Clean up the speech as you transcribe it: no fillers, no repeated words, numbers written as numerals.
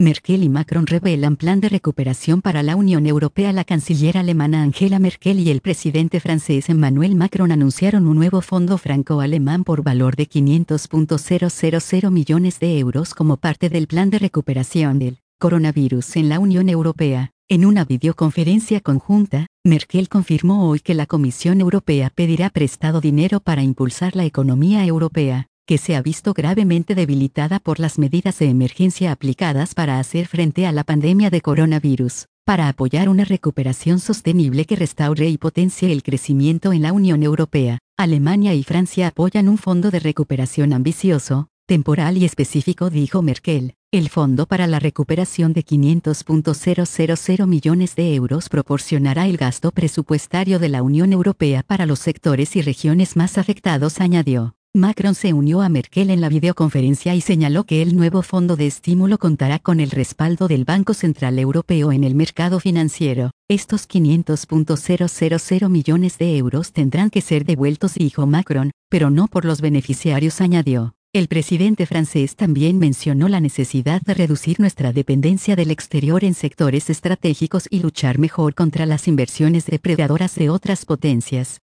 Merkel y Macron revelan plan de recuperación para la Unión Europea. La canciller alemana Angela Merkel y el presidente francés Emmanuel Macron anunciaron un nuevo fondo franco-alemán por valor de 500.000 millones de euros como parte del plan de recuperación del coronavirus en la Unión Europea. En una videoconferencia conjunta, Merkel confirmó hoy que la Comisión Europea pedirá prestado dinero para impulsar la economía europea, que se ha visto gravemente debilitada por las medidas de emergencia aplicadas para hacer frente a la pandemia de coronavirus, para apoyar una recuperación sostenible que restaure y potencie el crecimiento en la Unión Europea. Alemania y Francia apoyan un fondo de recuperación ambicioso, temporal y específico, dijo Merkel. El Fondo para la Recuperación de 500.000 millones de euros proporcionará el gasto presupuestario de la Unión Europea para los sectores y regiones más afectados, añadió. Macron se unió a Merkel en la videoconferencia y señaló que el nuevo fondo de estímulo contará con el respaldo del Banco Central Europeo en el mercado financiero. Estos 500.000 millones de euros tendrán que ser devueltos, dijo Macron, pero no por los beneficiarios, añadió. El presidente francés también mencionó la necesidad de reducir nuestra dependencia del exterior en sectores estratégicos y luchar mejor contra las inversiones depredadoras de otras potencias.